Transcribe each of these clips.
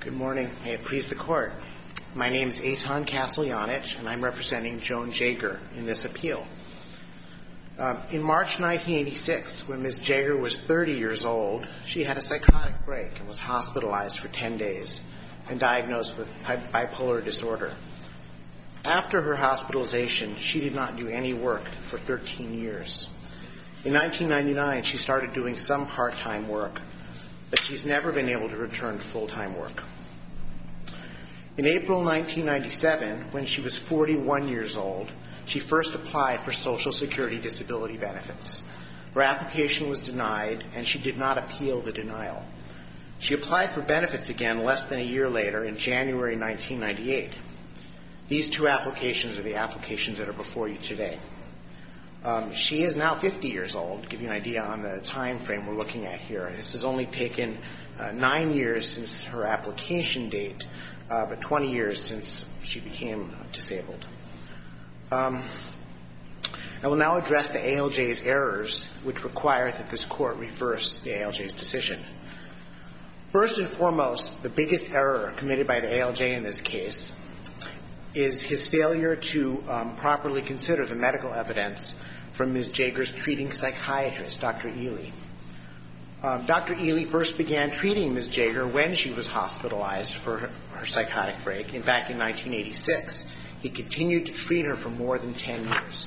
Good morning. May it please the Court. My name is Eitan Kasteljanich, and I'm representing Joan Jager in this appeal. In March 1986, when Ms. Jager was 30 years old, she had a psychotic break and was hospitalized for 10 days and diagnosed with bipolar disorder. After her hospitalization, she did not do any work for 13 years. In 1999, she started doing some part-time work, but she's never been able to return to full-time work. In April 1997, when she was 41 years old, she first applied for Social Security disability benefits. Her application was denied, and she did not appeal the denial. She applied for benefits again less than a year later in January 1998. These two applications are the applications that are before you today. She is now 50 years old, to give you an idea on the time frame we're looking at here. This has only taken 9 years since her application date, but 20 years since she became disabled. I will now address the ALJ's errors, which require that this Court reverse the ALJ's decision. First and foremost, the biggest error committed by the ALJ in this case is his failure to properly consider the medical evidence from Ms. Jager's treating psychiatrist, Dr. Ely. Dr. Ely first began treating Ms. Jager when she was hospitalized for her psychotic break, back in 1986. He continued to treat her for more than 10 years.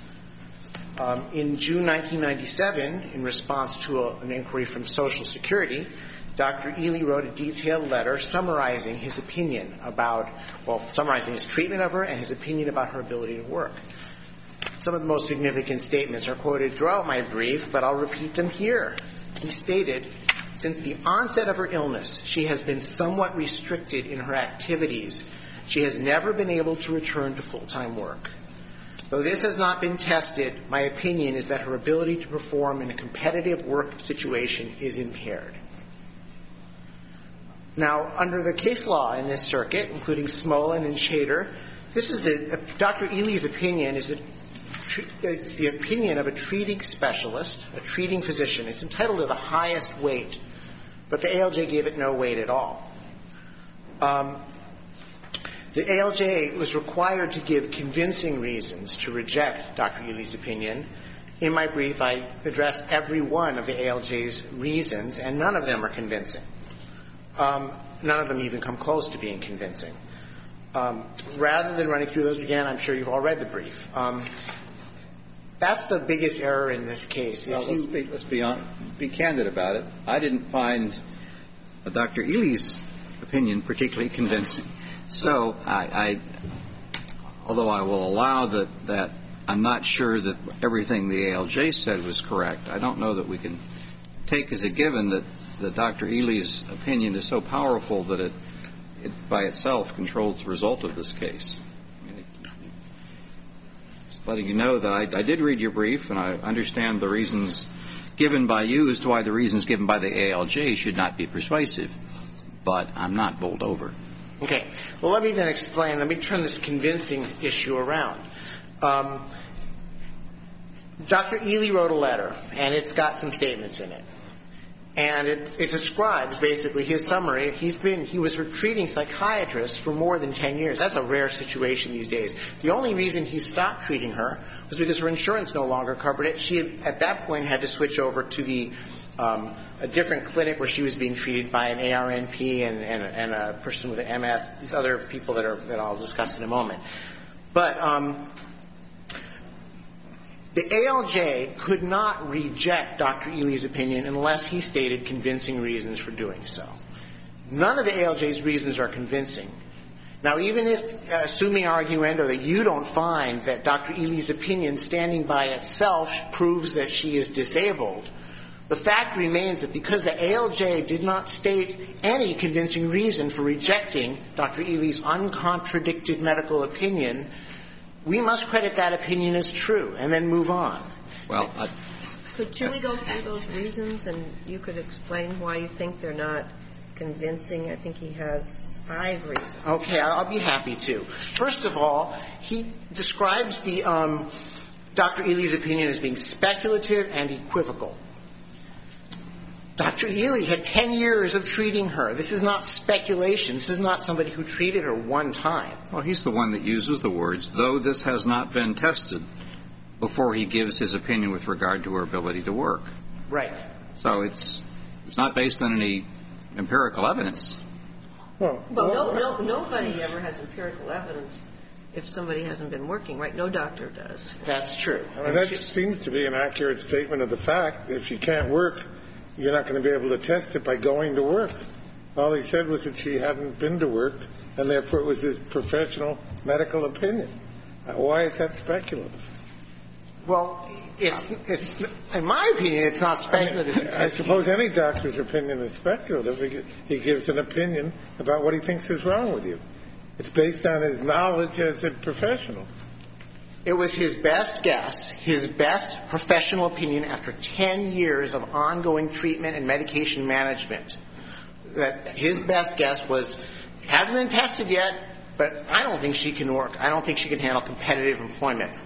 In June 1997, in response to an inquiry from Social Security, Dr. Ely wrote a detailed letter summarizing his opinion summarizing his treatment of her and his opinion about her ability to work. Some of the most significant statements are quoted throughout my brief, but I'll repeat them here. He stated, since the onset of her illness, she has been somewhat restricted in her activities. She has never been able to return to full-time work. Though this has not been tested, my opinion is that her ability to perform in a competitive work situation is impaired. Now, under the case law in this circuit, including Smolin and Shader, Dr. Ely's opinion is it's the opinion of a treating specialist, a treating physician. It's entitled to the highest weight, but the ALJ gave it no weight at all. The ALJ was required to give convincing reasons to reject Dr. Ely's opinion. In my brief, I address every one of the ALJ's reasons, and none of them are convincing. None of them even come close to being convincing. Rather than running through those again, I'm sure you've all read the brief. That's the biggest error in this case. Well, let's be candid about it. I didn't find Dr. Ely's opinion particularly convincing. So although I will allow that I'm not sure that everything the ALJ said was correct, I don't know that we can take as a given that Dr. Ely's opinion is so powerful that it by itself controls the result of this case. Just letting you know that I did read your brief, and I understand the reasons given by you as to why the reasons given by the ALJ should not be persuasive, but I'm not bowled over. Okay. Well, let me then explain. Let me turn this convincing issue around. Dr. Ely wrote a letter, and it's got some statements in it. And it describes basically his summary. He was her treating psychiatrist for more than 10 years. That's a rare situation these days. The only reason he stopped treating her was because her insurance no longer covered it. She had, at that point, had to switch over to a different clinic where she was being treated by an ARNP and a person with an MS. These other people that I'll discuss in a moment. But the ALJ could not reject Dr. Ely's opinion unless he stated convincing reasons for doing so. None of the ALJ's reasons are convincing. Now, even if, assuming arguendo, that you don't find that Dr. Ely's opinion standing by itself proves that she is disabled, the fact remains that because the ALJ did not state any convincing reason for rejecting Dr. Ely's uncontradicted medical opinion, we must credit that opinion as true and then move on. Well, could Julie go through those reasons, and you could explain why you think they're not convincing? I think he has 5 reasons. Okay, I'll be happy to. First of all, he describes Dr. Ely's opinion as being speculative and equivocal. Dr. Ely had 10 years of treating her. This is not speculation. This is not somebody who treated her one time. Well, he's the one that uses the words, though this has not been tested, before he gives his opinion with regard to her ability to work. Right. So it's not based on any empirical evidence. Well, nobody ever has empirical evidence if somebody hasn't been working, right? No doctor does. That's true. I mean, that seems to be an accurate statement of the fact. If you can't work, you're not going to be able to test it by going to work. All he said was that she hadn't been to work, and therefore it was his professional medical opinion. Why is that speculative? Well, it's in my opinion, it's not speculative. I suppose any doctor's opinion is speculative. He gives an opinion about what he thinks is wrong with you. It's based on his knowledge as a professional. It was his best guess, his best professional opinion after 10 years of ongoing treatment and medication management. That his best guess was, hasn't been tested yet, but I don't think she can work. I don't think she can handle competitive employment.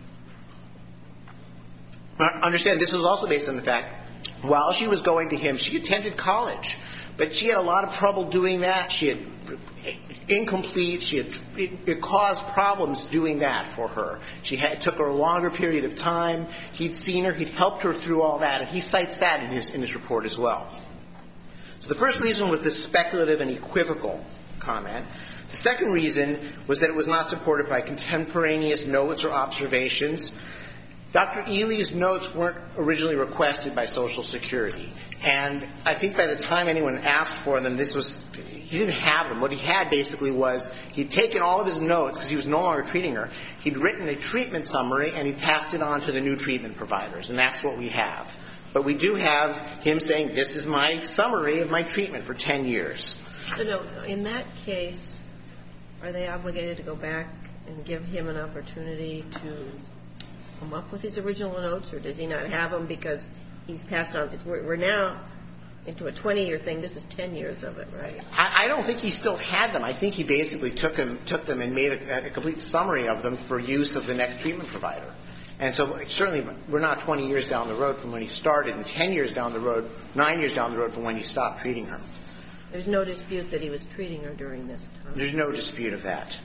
Understand, this was also based on the fact, while she was going to him, she attended college, but she had a lot of trouble doing that. She had incomplete. It caused problems doing that for her. It took her a longer period of time. He'd seen her. He'd helped her through all that, and he cites that in his report as well. So the first reason was this speculative and equivocal comment. The second reason was that it was not supported by contemporaneous notes or observations. Dr. Ely's notes weren't originally requested by Social Security. And I think by the time anyone asked for them, he didn't have them. What he had basically was he'd taken all of his notes, because he was no longer treating her. He'd written a treatment summary, and he passed it on to the new treatment providers. And that's what we have. But we do have him saying, this is my summary of my treatment for 10 years. No, in that case, are they obligated to go back and give him an opportunity to come up with his original notes, or does he not have them because he's passed on? We're now into a 20-year thing. This is 10 years of it, right? I don't think he still had them. I think he basically took them and made a complete summary of them for use of the next treatment provider. And so certainly we're not 20 years down the road from when he started, and 10 years down the road, 9 years down the road from when he stopped treating her. There's no dispute that he was treating her during this time. There's no dispute of that.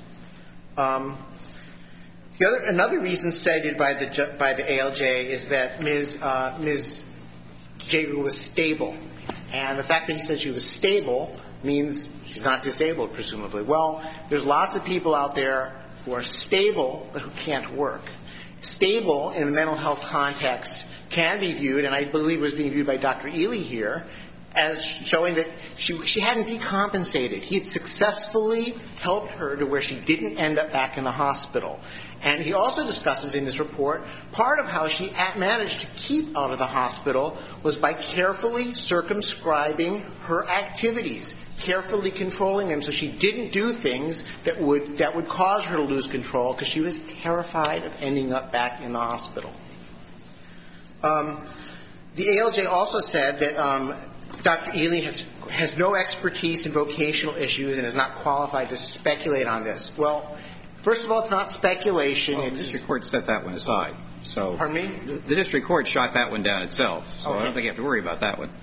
Another reason cited by the ALJ is that Ms. Jager was stable. And the fact that he said she was stable means she's not disabled, presumably. Well, there's lots of people out there who are stable but who can't work. Stable in the mental health context can be viewed, and I believe was being viewed by Dr. Ely here, as showing that she hadn't decompensated. He had successfully helped her to where she didn't end up back in the hospital. And he also discusses in his report, part of how she managed to keep out of the hospital was by carefully circumscribing her activities, carefully controlling them so she didn't do things that would cause her to lose control because she was terrified of ending up back in the hospital. The ALJ also said that Dr. Ely has no expertise in vocational issues and is not qualified to speculate on this. Well, first of all, it's not speculation. Well, the district court set that one aside. So pardon me? The district court shot that one down itself. So okay. I don't think you have to worry about that one.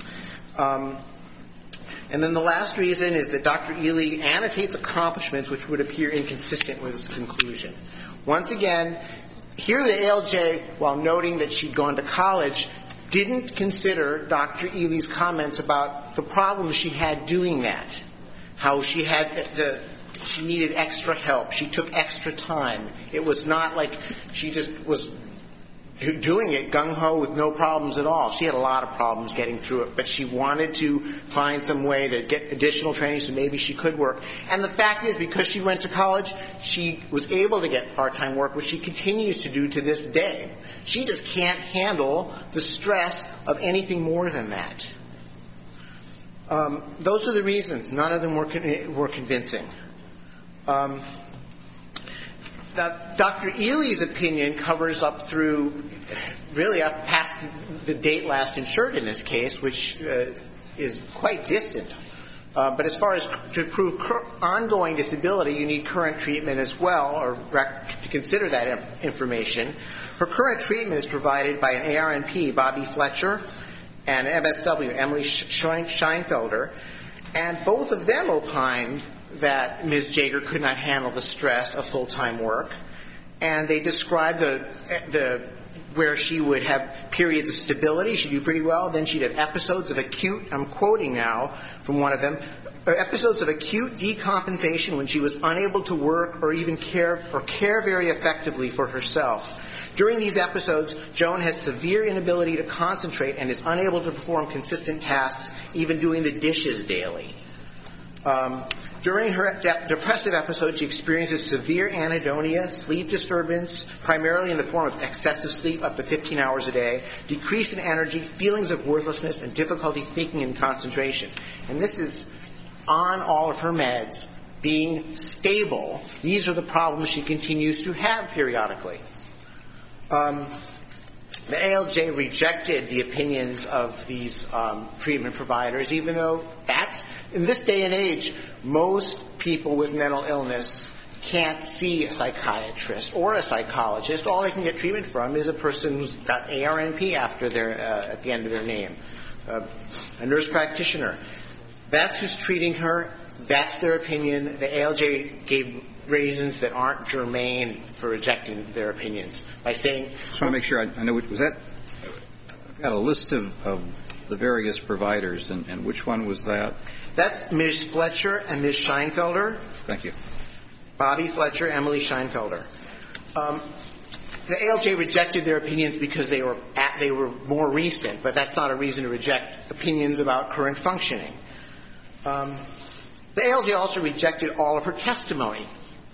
And then the last reason is that Dr. Ely annotates accomplishments which would appear inconsistent with his conclusion. Once again, here the ALJ, while noting that she'd gone to college, didn't consider Dr. Ely's comments about the problems she had doing that. How she needed extra help. She took extra time. It was not like she just was doing it gung-ho with no problems at all. She had a lot of problems getting through it, but she wanted to find some way to get additional training so maybe she could work. And the fact is, because she went to college, she was able to get part-time work, which she continues to do to this day. She just can't handle the stress of anything more than that. Those are the reasons. None of them were convincing. Dr. Ely's opinion covers up through, really up past the date last insured in this case, which is quite distant. But as far as to prove ongoing disability, you need current treatment as well, or to consider that information. Her current treatment is provided by an ARNP, Bobby Fletcher. and MSW, Emily Scheinfelder, and both of them opined that Ms. Jaeger could not handle the stress of full-time work, and they described where she would have periods of stability, she'd do pretty well, then she'd have episodes of acute, I'm quoting now from one of them, episodes of acute decompensation when she was unable to work or even care very effectively for herself. During these episodes, Joan has severe inability to concentrate and is unable to perform consistent tasks, even doing the dishes daily. During her depressive episode, she experiences severe anhedonia, sleep disturbance, primarily in the form of excessive sleep up to 15 hours a day, decrease in energy, feelings of worthlessness, and difficulty thinking and concentration. And this is on all of her meds, being stable. These are the problems she continues to have periodically. The ALJ rejected the opinions of these treatment providers, even though in this day and age, most people with mental illness can't see a psychiatrist or a psychologist. All they can get treatment from is a person who's got ARNP at the end of their name, a nurse practitioner. That's who's treating her. That's their opinion. The ALJ gave reasons that aren't germane for rejecting their opinions by saying... I just want to make sure I know. Was that... I've got a list of the various providers, and which one was that? That's Ms. Fletcher and Ms. Scheinfelder. Thank you. Bobby Fletcher, Emily Scheinfelder. The ALJ rejected their opinions because they were more recent, but that's not a reason to reject opinions about current functioning. The ALJ also rejected all of her testimony.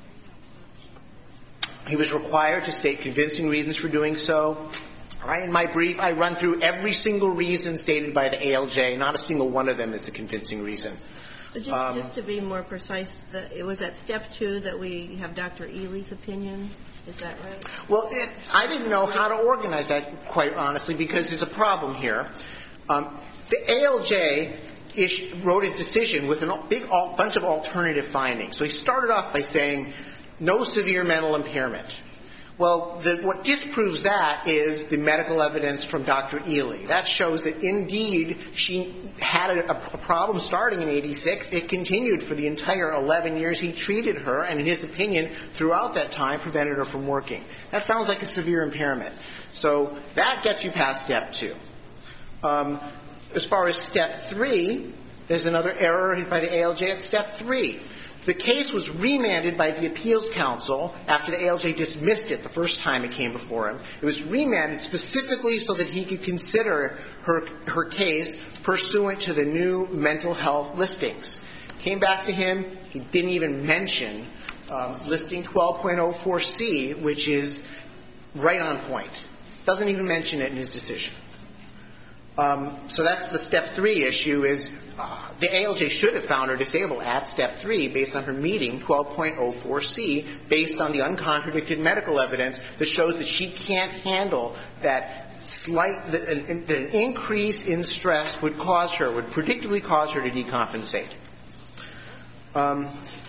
He was required to state convincing reasons for doing so. In my brief, I run through every single reason stated by the ALJ. Not a single one of them is a convincing reason. But just to be more precise, it was at step 2 that we have Dr. Ely's opinion. Is that right? Well, I didn't know how to organize that, quite honestly, because there's a problem here. The ALJ wrote his decision with a bunch of alternative findings. So he started off by saying, no severe mental impairment. Well, what disproves that is the medical evidence from Dr. Ely. That shows that, indeed, she had a problem starting in 86. It continued for the entire 11 years he treated her, and in his opinion, throughout that time, prevented her from working. That sounds like a severe impairment. So that gets you past step 2. As far as step 3, there's another error by the ALJ at step 3. The case was remanded by the Appeals Council after the ALJ dismissed it the first time it came before him. It was remanded specifically so that he could consider her case pursuant to the new mental health listings. Came back to him. He didn't even mention listing 12.04C, which is right on point. Doesn't even mention it in his decision. So that's the step 3 issue is the ALJ should have found her disabled at step 3 based on her meeting 12.04C based on the uncontradicted medical evidence that shows that she can't handle that that an increase in stress would predictably cause her to decompensate. The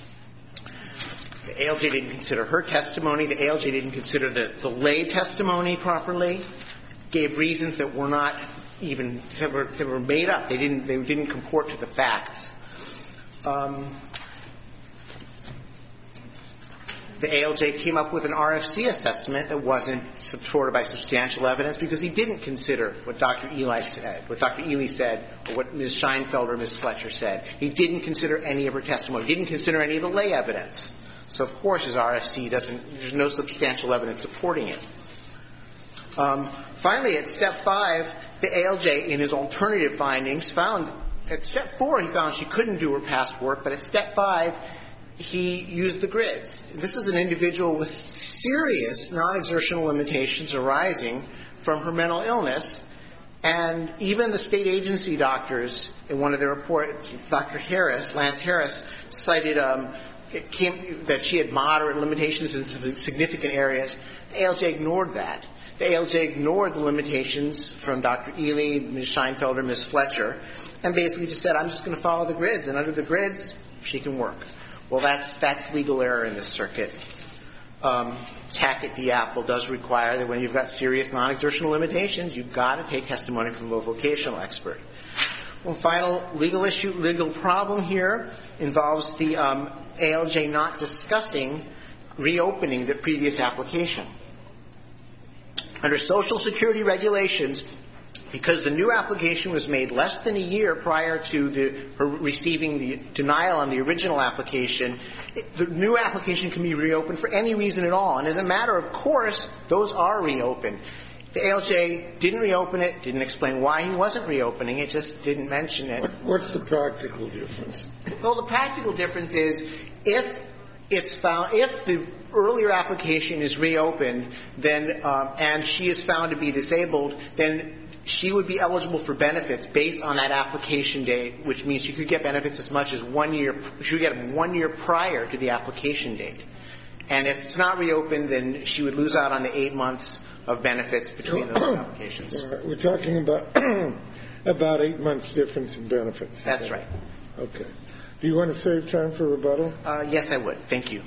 ALJ didn't consider her testimony. The ALJ didn't consider the lay testimony properly. Gave reasons that were not even that were made up. They didn't comport to the facts. The ALJ came up with an RFC assessment that wasn't supported by substantial evidence because he didn't consider what Dr. Ely said, or what Ms. Scheinfelder or Ms. Fletcher said. He didn't consider any of her testimony. He didn't consider any of the lay evidence. So, of course, his RFC there's no substantial evidence supporting it. Finally, at step 5, the ALJ, in his alternative findings, found, at step 4, he found she couldn't do her past work, but at step 5, he used the grids. This is an individual with serious non-exertional limitations arising from her mental illness, and even the state agency doctors, in one of their reports, Dr. Harris, Lance Harris, cited that she had moderate limitations in some significant areas. The ALJ ignored that. The ALJ ignored the limitations from Dr. Ely, Ms. Scheinfelder, Ms. Fletcher, and basically just said, I'm just going to follow the grids, and under the grids, she can work. Well, that's legal error in this circuit. Tackett v. Apple does require that when you've got serious non-exertional limitations, you've got to take testimony from a vocational expert. One final legal problem here involves the ALJ not discussing reopening the previous application. Under Social Security regulations, because the new application was made less than a year prior to her receiving the denial on the original application, the new application can be reopened for any reason at all. And as a matter of course, those are reopened. The ALJ didn't reopen it, didn't explain why he wasn't reopening it, just didn't mention it. What's the practical difference? Well, the practical difference is if the earlier application is reopened, then and she is found to be disabled, then she would be eligible for benefits based on that application date, which means she could get benefits as much as 1 year. She would get them 1 year prior to the application date. And if it's not reopened, then she would lose out on the 8 months of benefits between those applications. We're talking about 8 months difference in benefits. That's right. Okay. Do you want to save time for rebuttal? Yes, I would. Thank you.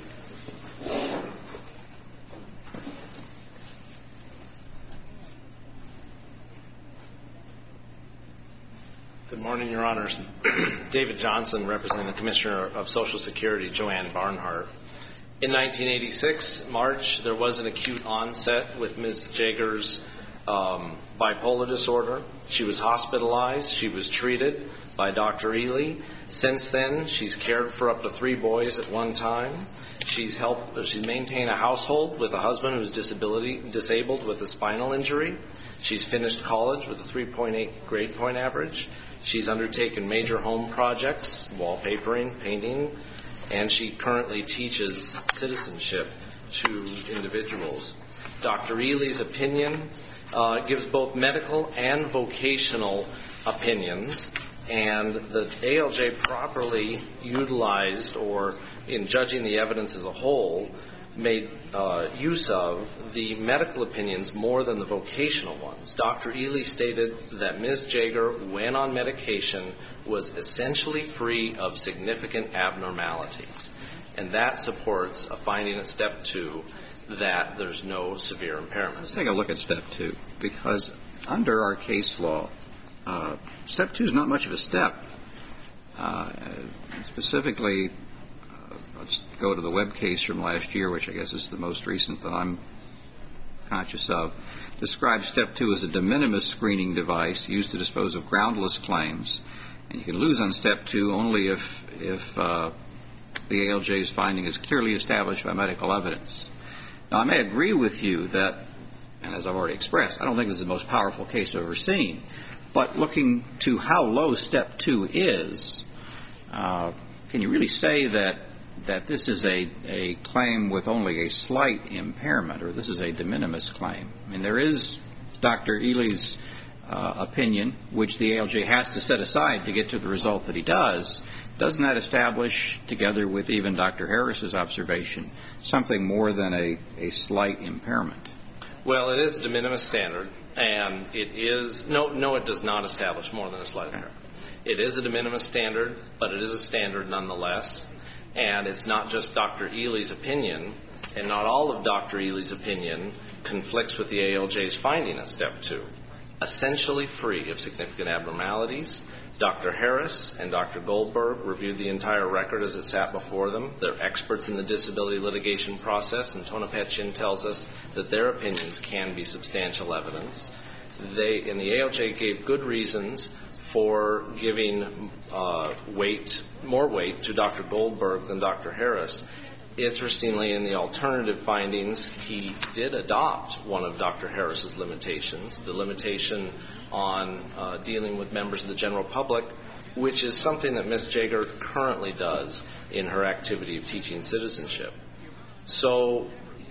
Good morning, Your Honors. David Johnson, representing the Commissioner of Social Security, Joanne Barnhart. In 1986, March, there was an acute onset with Ms. Jager's bipolar disorder. She was hospitalized. She was treated by Dr. Ely. Since then, she's cared for up to 3 boys at one time. She's maintained a household with a husband who's disabled with a spinal injury. She's finished college with a 3.8 grade point average. She's undertaken major home projects, wallpapering, painting, and she currently teaches citizenship to individuals. Dr. Ely's opinion gives both medical and vocational opinions, and the ALJ properly utilized, or in judging the evidence as a whole, made use of the medical opinions more than the vocational ones. Dr. Ely stated that Ms. Jager, when on medication, was essentially free of significant abnormalities. And that supports a finding at Step 2 that there's no severe impairment. Let's take a look at Step 2, because under our case law, Step 2 is not much of a step. Specifically, let's go to the Webb case from last year, which I guess is the most recent that I'm conscious of. Describes Step 2 as a de minimis screening device used to dispose of groundless claims. And you can lose on Step 2 only if the ALJ's finding is clearly established by medical evidence. Now, I may agree with you that, and as I've already expressed, I don't think this is the most powerful case I've ever seen. But looking to how low Step 2 is, can you really say that this is a claim with only a slight impairment, or this is a de minimis claim? I mean, there is Dr. Ely's opinion, which the ALJ has to set aside to get to the result that he does. Doesn't that establish, together with even Dr. Harris's observation, something more than a slight impairment? Well, it is a de minimis standard, and it is no, it does not establish more than a slight impairment. It is a de minimis standard, but it is a standard nonetheless. And it's not just Dr. Ely's opinion, and not all of Dr. Ely's opinion conflicts with the ALJ's finding at Step 2. Essentially free of significant abnormalities, Dr. Harris and Dr. Goldberg reviewed the entire record as it sat before them. They're experts in the disability litigation process, and Tonopet Chin tells us that their opinions can be substantial evidence. They, and the ALJ gave good reasons for giving more weight to Dr. Goldberg than Dr. Harris. Interestingly, in the alternative findings, he did adopt one of Dr. Harris's limitations, the limitation on dealing with members of the general public, which is something that Ms. Jager currently does in her activity of teaching citizenship. So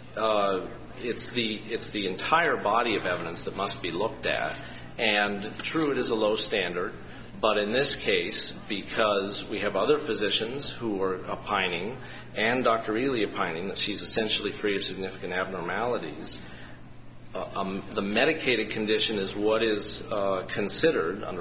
it's the entire body of evidence that must be looked at. And true, it is a low standard, but in this case, because we have other physicians who are opining, and Dr. Ely opining that she's essentially free of significant abnormalities, the medicated condition is what is considered under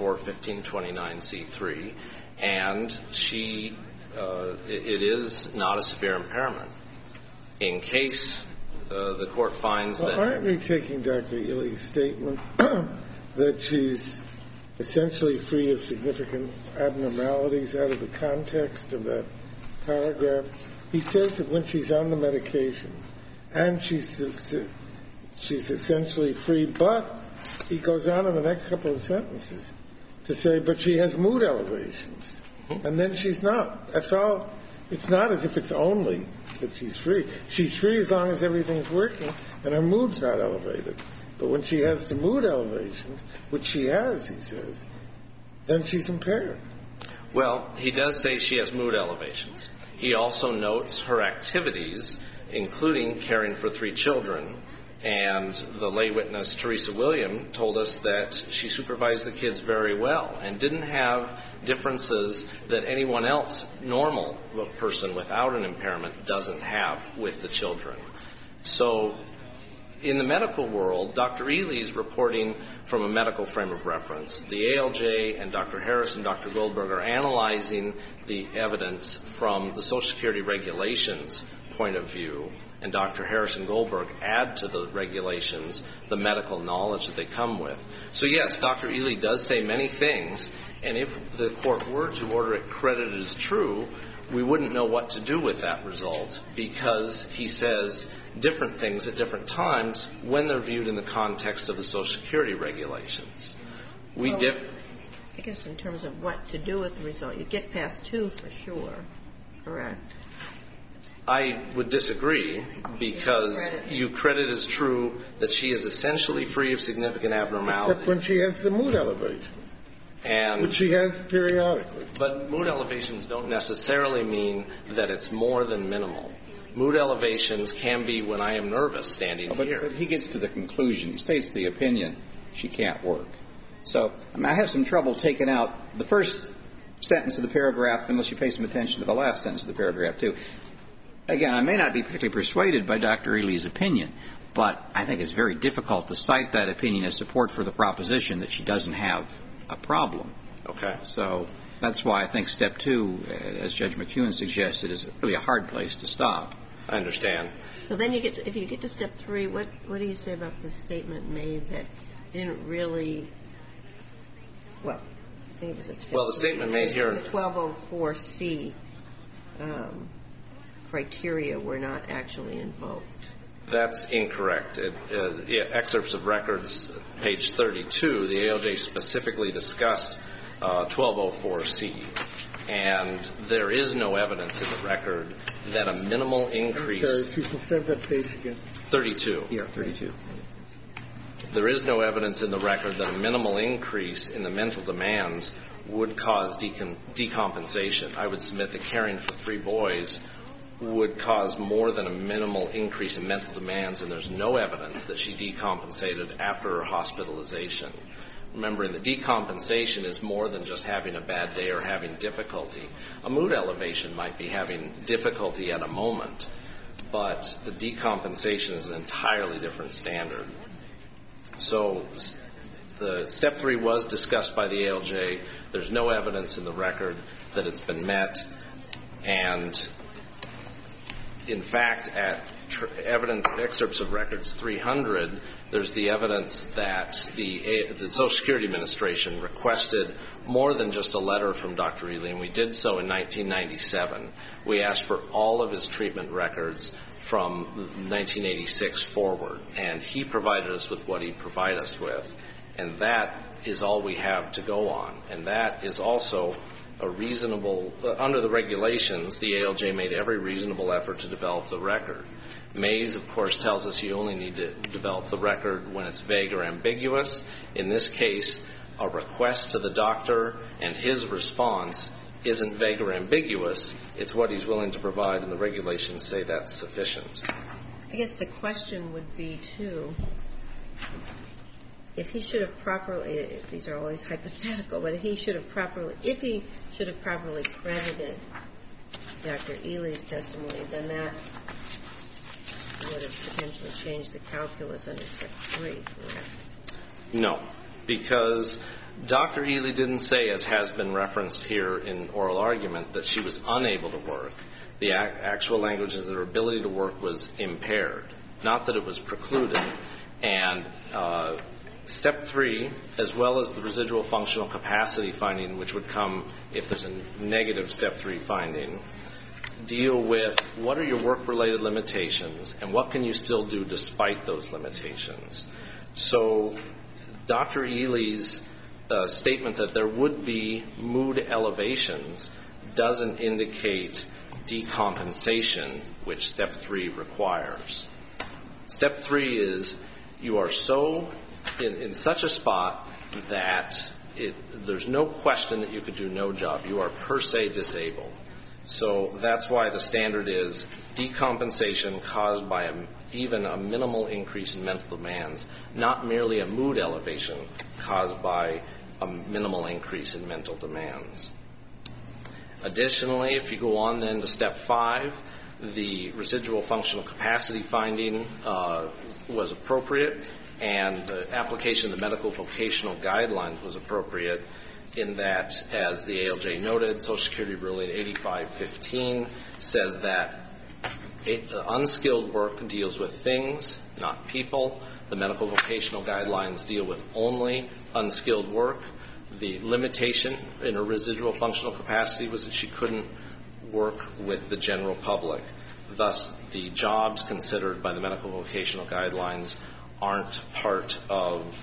404-1529C3, and it is not a severe impairment. in case the court finds that... Aren't we taking Dr. Ely's statement that she's essentially free of significant abnormalities out of the context of that paragraph? He says that when she's on the medication and she's essentially free, but he goes on in the next couple of sentences to say, but she has mood elevations. And then she's not. That's all. It's not as if it's only that she's free. She's free as long as everything's working and her mood's not elevated. But when she has the mood elevations, which she has, he says, then she's impaired. Well, he does say she has mood elevations. He also notes her activities, including caring for 3 children. And the lay witness, Teresa William, told us that she supervised the kids very well and didn't have differences that anyone else, normal person without an impairment, doesn't have with the children. So in the medical world, Dr. Ely's reporting from a medical frame of reference. The ALJ and Dr. Harris and Dr. Goldberg are analyzing the evidence from the Social Security regulations point of view, and Dr. Harris and Goldberg add to the regulations the medical knowledge that they come with. So yes, Dr. Ely does say many things, and if the court were to order it credited as true, we wouldn't know what to do with that result, because he says different things at different times when they're viewed in the context of the Social Security regulations. I guess in terms of what to do with the result, you get past 2 for sure, correct? I would disagree, because you credit as true that she is essentially free of significant abnormality. Except when she has the mood elevations, which she has periodically. But mood elevations don't necessarily mean that it's more than minimal. Mood elevations can be when I am nervous standing here. But he gets to the conclusion. He states the opinion, she can't work. So I have some trouble taking out the first sentence of the paragraph unless you pay some attention to the last sentence of the paragraph, too. Again, I may not be particularly persuaded by Dr. Ely's opinion, but I think it's very difficult to cite that opinion as support for the proposition that she doesn't have a problem. Okay. So that's why I think step 2, as Judge McEwen suggested, is really a hard place to stop. I understand. So then if you get to step 3, what do you say about the statement made that didn't really, I think it was at step 3. Well, the statement made here... The 1204C criteria were not actually invoked. That's incorrect. Excerpts of records, page 32, the ALJ specifically discussed 1204C. And there is no evidence in the record that a minimal increase... I'm sorry, if you can start that page again. 32. Yeah, 32. There is no evidence in the record that a minimal increase in the mental demands would cause decompensation. I would submit that caring for 3 boys would cause more than a minimal increase in mental demands, and there's no evidence that she decompensated after her hospitalization. Remembering that decompensation is more than just having a bad day or having difficulty. A mood elevation might be having difficulty at a moment, but the decompensation is an entirely different standard. So the step 3 was discussed by the ALJ. There's no evidence in the record that it's been met, and in fact, at evidence excerpts of records 300, there's the evidence that the Social Security Administration requested more than just a letter from Dr. Ely, and we did so in 1997. We asked for all of his treatment records from 1986 forward, and he provided us with what he provided us with, and that is all we have to go on. And that is also a reasonable, under the regulations, the ALJ made every reasonable effort to develop the record. Mays, of course, tells us you only need to develop the record when it's vague or ambiguous. In this case, a request to the doctor and his response isn't vague or ambiguous. It's what he's willing to provide, and the regulations say that's sufficient. I guess the question would be, too, if he should have properly, these are always hypothetical, but if he should have properly credited Dr. Ely's testimony, then that would have potentially changed the calculus under step 3, correct? No, because Dr. Ely didn't say, as has been referenced here in oral argument, that she was unable to work. The actual language is their ability to work was impaired, not that it was precluded. And Step 3, as well as the residual functional capacity finding, which would come if there's a negative Step 3 finding, deal with what are your work-related limitations and what can you still do despite those limitations. So Dr. Ely's statement that there would be mood elevations doesn't indicate decompensation, which Step 3 requires. Step 3 is you are so in such a spot that there's no question that you could do no job. You are per se disabled. So that's why the standard is decompensation caused by even a minimal increase in mental demands, not merely a mood elevation caused by a minimal increase in mental demands. Additionally, if you go on then to Step 5, the residual functional capacity finding was appropriate, and the application of the medical vocational guidelines was appropriate in that, as the ALJ noted, Social Security ruling 8515 says that unskilled work deals with things, not people. The medical vocational guidelines deal with only unskilled work. The limitation in her residual functional capacity was that she couldn't work with the general public. Thus, the jobs considered by the medical vocational guidelines aren't part of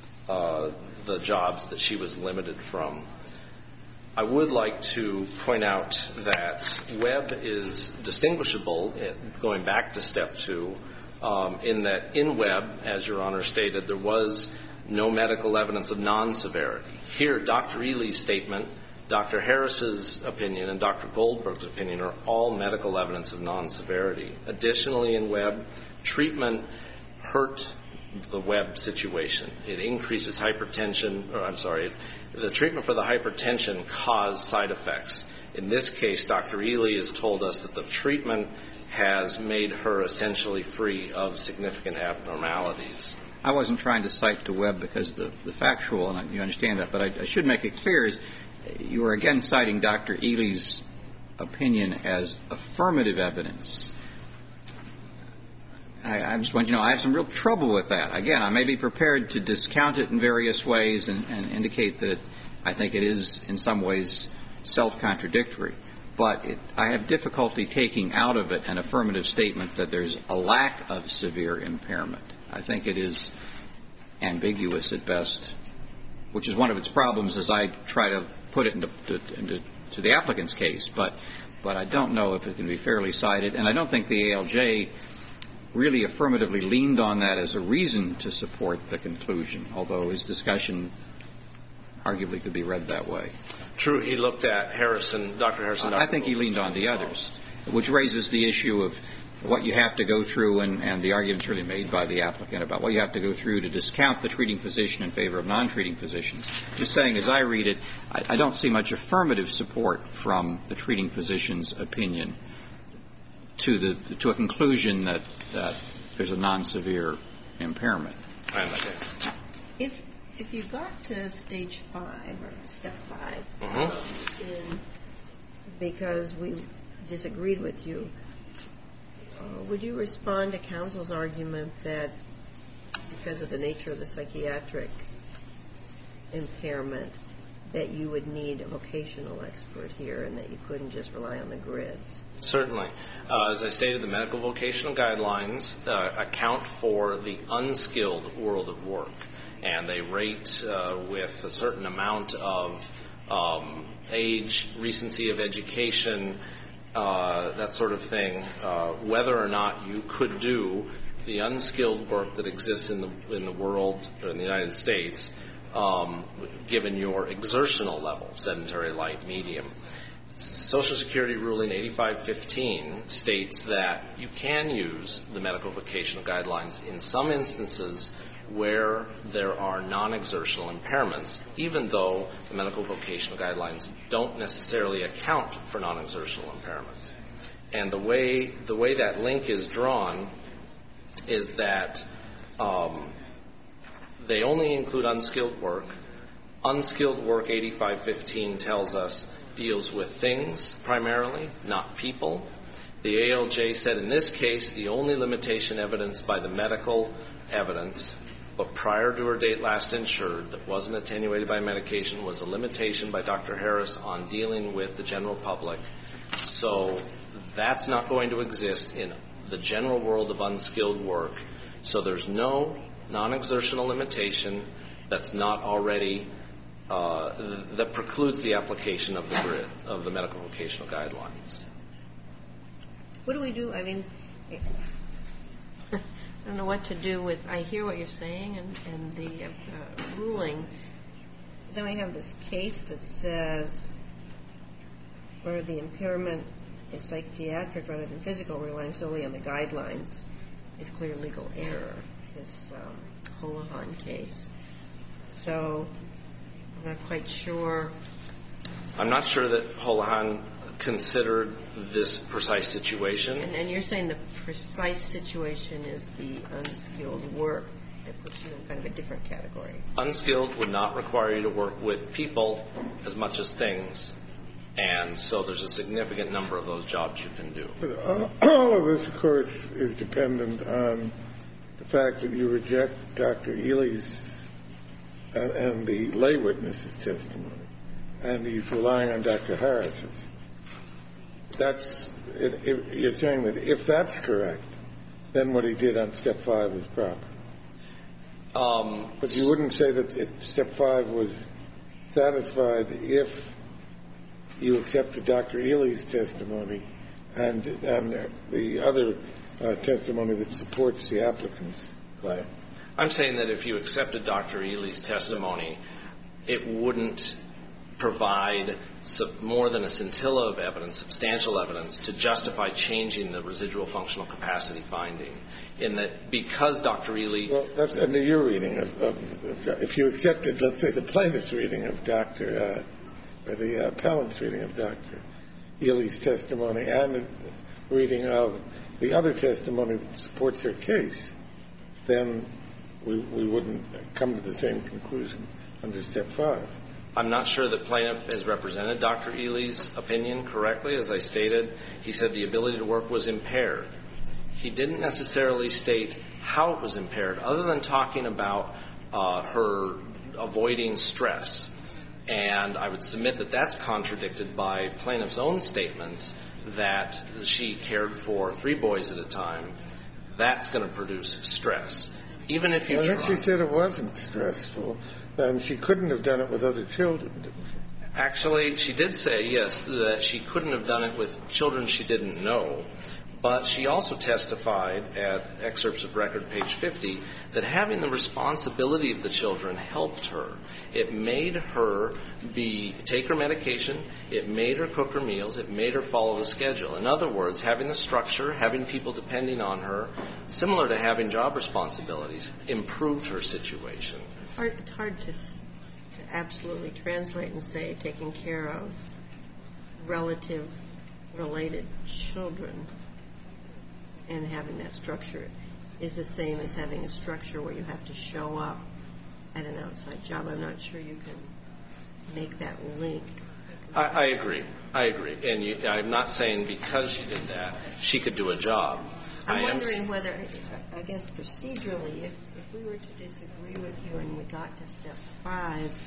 the jobs that she was limited from. I would like to point out that Webb is distinguishable, going back to Step 2, in that in Webb, as Your Honor stated, there was no medical evidence of non-severity. Here, Dr. Ely's statement, Dr. Harris's opinion, and Dr. Goldberg's opinion are all medical evidence of non-severity. Additionally, in Webb, treatment hurt the Webb situation. It increases hypertension, the treatment for the hypertension caused side effects. In this case, Dr. Ely has told us that the treatment has made her essentially free of significant abnormalities. I wasn't trying to cite to Webb because the factual, and you understand that, but I should make it clear, is you are again citing Dr. Ely's opinion as affirmative evidence. I just want you to know I have some real trouble with that. Again, I may be prepared to discount it in various ways and indicate that I think it is in some ways self-contradictory. But I have difficulty taking out of it an affirmative statement that there's a lack of severe impairment. I think it is ambiguous at best, which is one of its problems as I try to put it into the applicant's case. But I don't know if it can be fairly cited, and I don't think the ALJ really affirmatively leaned on that as a reason to support the conclusion, although his discussion arguably could be read that way. True, he looked at Harrison, Dr. Harrison. I think he leaned on the others, which raises the issue of what you have to go through, and the argument's really made by the applicant about what you have to go through to discount the treating physician in favor of non-treating physicians. Just saying, as I read it, I don't see much affirmative support from the treating physician's opinion to a conclusion that there's a non-severe impairment. If you got to Stage 5 or Step 5, because we disagreed with you, would you respond to counsel's argument that because of the nature of the psychiatric impairment that you would need a vocational expert here and that you couldn't just rely on the grids? Certainly. As I stated, the medical vocational guidelines account for the unskilled world of work, and they rate with a certain amount of age, recency of education, that sort of thing, whether or not you could do the unskilled work that exists in the world, or in the United States, given your exertional level, sedentary, light, medium. Social Security ruling 8515 states that you can use the medical vocational guidelines in some instances where there are non-exertional impairments, even though the medical vocational guidelines don't necessarily account for non-exertional impairments. And the way that link is drawn is that they only include unskilled work. Unskilled work, 8515 tells us, deals with things primarily, not people. The ALJ said in this case the only limitation evidenced by the medical evidence, but prior to her date last insured, that wasn't attenuated by medication, was a limitation by Dr. Harris on dealing with the general public. So that's not going to exist in the general world of unskilled work. So there's no non-exertional limitation that's not already that precludes the application of the GRID, of the medical vocational guidelines. What do we do? I mean, I don't know what to do with, I hear what you're saying and the ruling. Then we have this case that says where the impairment is psychiatric rather than physical, relying solely on the guidelines, is clear legal error, this Holohan case. So I'm not quite sure. I'm not sure that Holohan considered this precise situation. And you're saying the precise situation is the unskilled work that puts you in kind of a different category. Unskilled would not require you to work with people as much as things. And so there's a significant number of those jobs you can do. But all of this, of course, is dependent on the fact that you reject Dr. Ely's and the lay witness's testimony, and he's relying on Dr. Harris's. You're saying that if that's correct, then what he did on Step 5 is proper. But you wouldn't say that Step 5 was satisfied if you accepted Dr. Ely's testimony and the other testimony that supports the applicant's claim. I'm saying that if you accepted Dr. Ely's testimony, it wouldn't provide more than a scintilla of evidence, substantial evidence, to justify changing the residual functional capacity finding. In that, because Dr. Ely... Well, that's under your reading if you accepted, let's say, the plaintiff's reading of or the appellant's reading of Dr. Ely's testimony and the reading of the other testimony that supports her case, then we wouldn't come to the same conclusion under Step 5. I'm not sure that plaintiff has represented Dr. Ely's opinion correctly. As I stated, he said the ability to work was impaired. He didn't necessarily state how it was impaired, other than talking about her avoiding stress. And I would submit that that's contradicted by plaintiff's own statements that she cared for 3 boys at a time. That's going to produce stress. Even if you try... She said it wasn't stressful, and she couldn't have done it with other children, didn't she? Actually, she did say, yes, that she couldn't have done it with children she didn't know. But she also testified at excerpts of record, page 50, that having the responsibility of the children helped her. It made her take her medication. It made her cook her meals. It made her follow the schedule. In other words, having the structure, having people depending on her, similar to having job responsibilities, improved her situation. It's hard to absolutely translate and say taking care of related children and having that structure is the same as having a structure where you have to show up at an outside job. I'm not sure you can make that link. I agree. And I'm not saying because she did that, she could do a job. I'm wondering whether, I guess procedurally, if we were to disagree with you and we got to Step 5,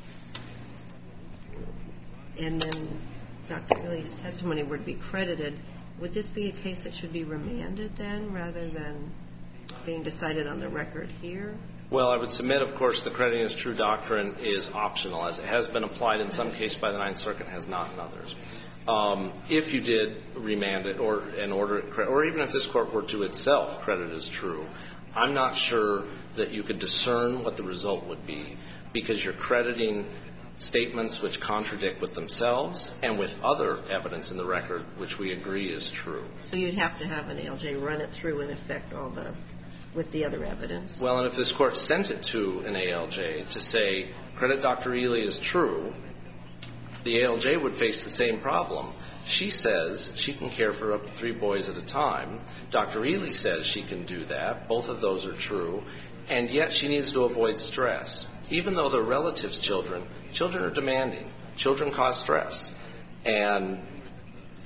and then Dr. Ely's testimony were to be credited, would this be a case that should be remanded then, rather than being decided on the record here? Well, I would submit, of course, the crediting as true doctrine is optional, as it has been applied in some cases by the Ninth Circuit, has not in others. If you did remand it or even if this Court were to itself credit as true, I'm not sure that you could discern what the result would be, because you're crediting statements which contradict with themselves and with other evidence in the record which we agree is true. So you'd have to have an ALJ run it through and affect all with the other evidence? Well, and if this Court sent it to an ALJ to say, credit Dr. Ely as true, the ALJ would face the same problem. She says she can care for up to 3 boys at a time. Dr. Ely says she can do that. Both of those are true. And yet she needs to avoid stress. Even though they're relatives' children are demanding. Children cause stress. And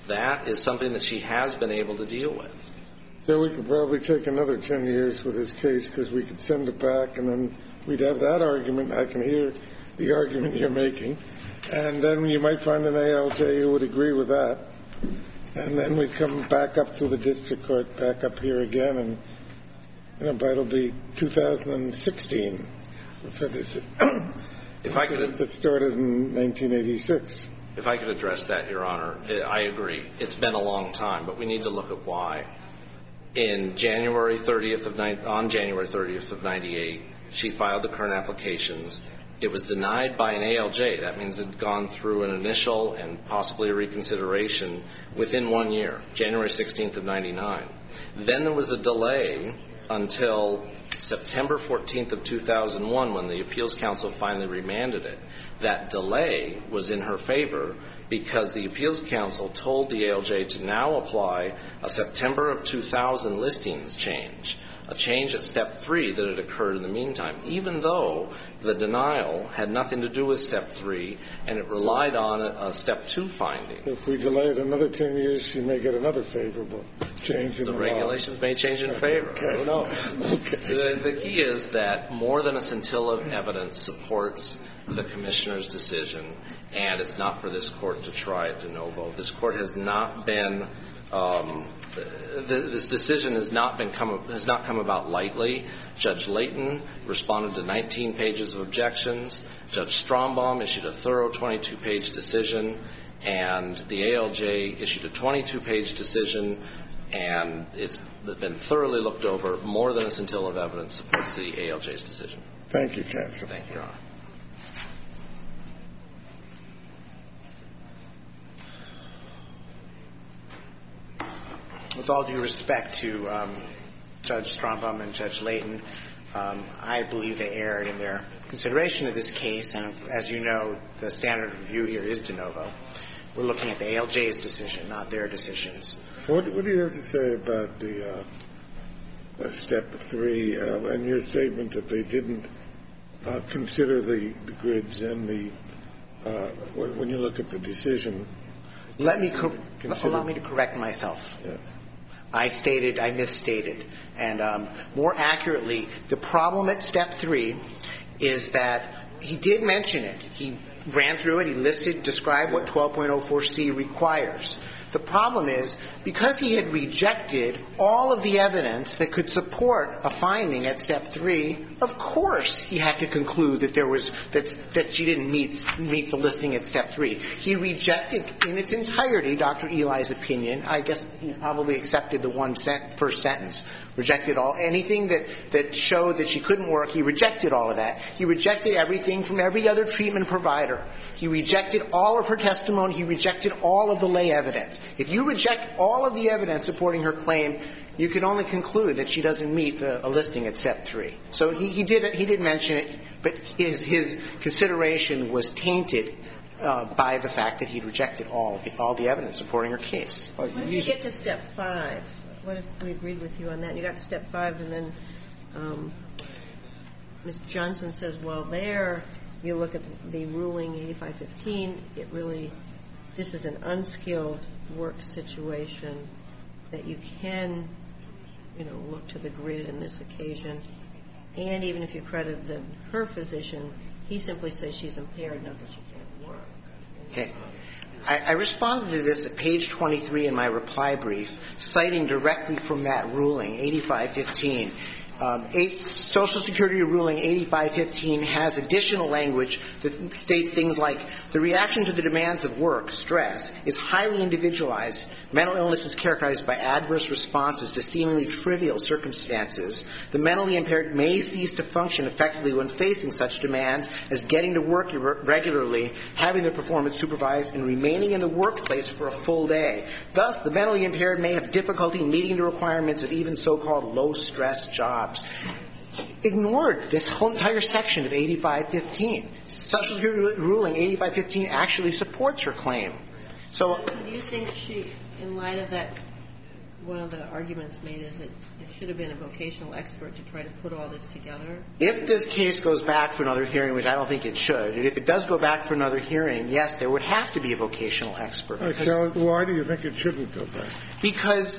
That is something that she has been able to deal with. So we could probably take another 10 years with this case because we could send it back and then we'd have that argument. I can hear the argument you're making. And then you might find an ALJ who would agree with that. And then we'd come back up to the district court, back up here again, and it'll be 2016 for this. If I could, that started in 1986. If I could address that, Your Honor, I agree. It's been a long time, but we need to look at why. On January 30th of 98, she filed the current applications. It was denied by an ALJ. That means it had gone through an initial and possibly a reconsideration within 1 year, January 16th of 99. Then there was a delay until September 14th of 2001 when the Appeals Council finally remanded it. That delay was in her favor because the Appeals Council told the ALJ to now apply a September of 2000 listings change, a change at Step 3 that had occurred in the meantime, even though the denial had nothing to do with Step 3 and it relied on a Step 2 finding. If we delay it another 10 years, she may get another favorable change in the law. The regulations may change in favor. Okay. Who knows? Okay. The key is that more than a scintilla of evidence supports the Commissioner's decision, and it's not for this Court to try it de novo. This Court has not been this decision has not come about lightly. Judge Layton responded to 19 pages of objections. Judge Strombaum issued a thorough 22-page decision, and the ALJ issued a 22-page decision, and it's been thoroughly looked over. More than a scintilla of evidence supports the ALJ's decision. Thank you, counsel. Thank you, Your Honor. With all due respect to Judge Strombaum and Judge Layton, I believe they erred in their consideration of this case. And as you know, the standard of review here is de novo. We're looking at the ALJ's decision, not their decisions. What do you have to say about the Step 3 and your statement that they didn't consider the grids and the when you look at the decision? Allow me to correct myself. Yes. I misstated. And more accurately, the problem at Step 3 is that he did mention it. He ran through it. He described what 12.04c requires. The problem is, because he had rejected all of the evidence that could support a finding at Step 3, of course he had to conclude that that she didn't meet the listing at Step 3. He rejected in its entirety Dr. Eli's opinion. I guess he probably accepted the first sentence. Rejected anything that showed that she couldn't work. He rejected all of that. He rejected everything from every other treatment provider. He rejected all of her testimony. He rejected all of the lay evidence. If you reject all of the evidence supporting her claim, you can only conclude that she doesn't meet a listing at Step 3. So he did mention it, but his consideration was tainted by the fact that he'd rejected all the evidence supporting her case. When did you get to Step 5? What if we agreed with you on that? You got to Step 5, and then Ms. Johnson says, well, there you look at the ruling 8515. This is an unskilled work situation that you can, look to the grid in this occasion. And even if you credit her physician, he simply says she's impaired, not that she can't work. Okay. I responded to this at page 23 in my reply brief, citing directly from that ruling, 8515. Social Security ruling 8515 has additional language that states things like, the reaction to the demands of work, stress, is highly individualized. Mental illness is characterized by adverse responses to seemingly trivial circumstances. The mentally impaired may cease to function effectively when facing such demands as getting to work regularly, having their performance supervised, and remaining in the workplace for a full day. Thus, the mentally impaired may have difficulty meeting the requirements of even so-called low-stress jobs. Ignored this whole entire section of 8515. Social Security ruling 8515 actually supports her claim. So do you think she, in light of that one of the arguments made is that there should have been a vocational expert to try to put all this together? If this case goes back for another hearing, which I don't think it should, and if it does go back for another hearing, yes, there would have to be a vocational expert. Why do you think it shouldn't go back? Because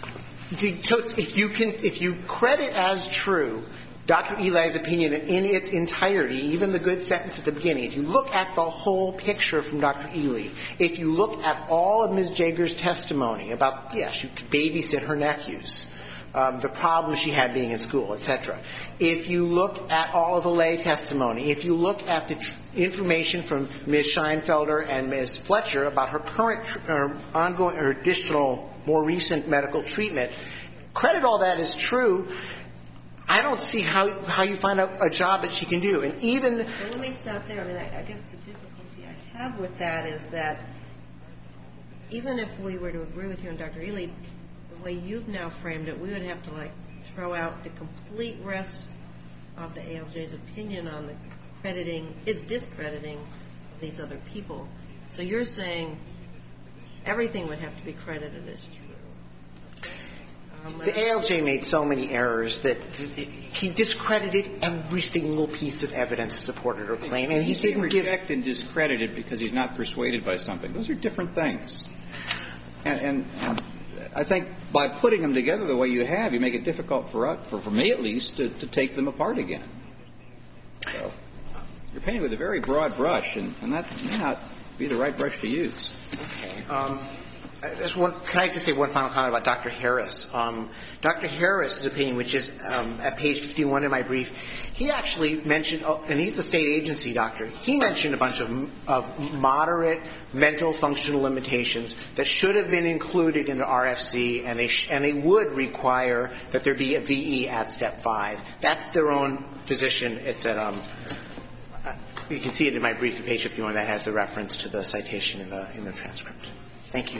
if you credit as true Dr. Eli's opinion in its entirety, even the good sentence at the beginning, if you look at the whole picture from Dr. Eli, if you look at all of Ms. Jager's testimony about, yes, she could babysit her nephews, the problems she had being in school, etc. If you look at all of the lay testimony, if you look at the information from Ms. Scheinfelder and Ms. Fletcher about her current ongoing or additional, more recent medical treatment, credit all that as true, I don't see how you find out a job that she can do. And even... Well, let me stop there. I mean, I guess the difficulty I have with that is that even if we were to agree with you on Dr. Eli, the way you've now framed it, we would have to, like, throw out the complete rest of the ALJ's opinion on the its discrediting of these other people. So you're saying everything would have to be credited as true. The ALJ made so many errors that he discredited every single piece of evidence that supported her claim, and he didn't reject and discredit it because he's not persuaded by something. Those are different things. And I think by putting them together the way you have, you make it difficult for me at least to take them apart again. So you're painting with a very broad brush, and that may not be the right brush to use. Okay. Can I just say one final comment about Dr. Harris? Dr. Harris's opinion, which is at page 51 in my brief, he actually mentioned, and he's the state agency doctor, he mentioned a bunch of moderate mental functional limitations that should have been included in the RFC, and they would require that there be a VE at step 5. That's their own physician. It's at you can see it in my brief at page 51. That has the reference to the citation in the transcript. Thank you.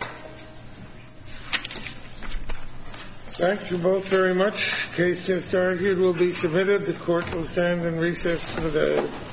Thank you both very much. Case just argued will be submitted. The court will stand in recess for the day.